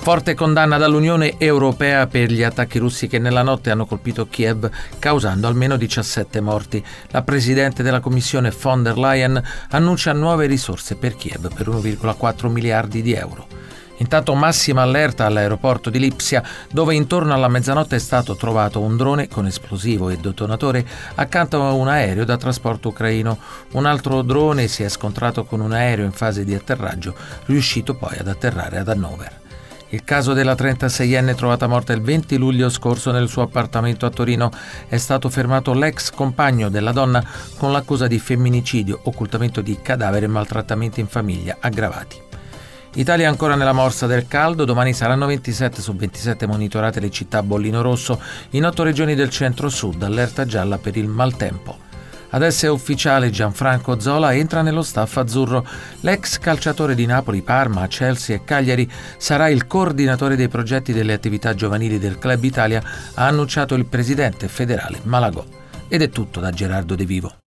Forte condanna dall'Unione Europea per gli attacchi russi che nella notte hanno colpito Kiev, causando almeno 17 morti. La Presidente della Commissione von der Leyen annuncia nuove risorse per Kiev per 1,4 miliardi di euro. Intanto massima allerta all'aeroporto di Lipsia, dove intorno alla mezzanotte è stato trovato un drone con esplosivo e detonatore accanto a un aereo da trasporto ucraino. Un altro drone si è scontrato con un aereo in fase di atterraggio, riuscito poi ad atterrare ad Hannover. Il caso della 36enne trovata morta il 20 luglio scorso nel suo appartamento a Torino. È stato fermato l'ex compagno della donna con l'accusa di femminicidio, occultamento di cadavere e maltrattamenti in famiglia aggravati. Italia ancora nella morsa del caldo, domani saranno 27 su 27 monitorate le città a bollino rosso, in 8 regioni del centro-sud, allerta gialla per il maltempo. Adesso è ufficiale, Gianfranco Zola entra nello staff azzurro. L'ex calciatore di Napoli, Parma, Chelsea e Cagliari sarà il coordinatore dei progetti delle attività giovanili del Club Italia, ha annunciato il presidente federale Malagò. Ed è tutto da Gerardo De Vivo.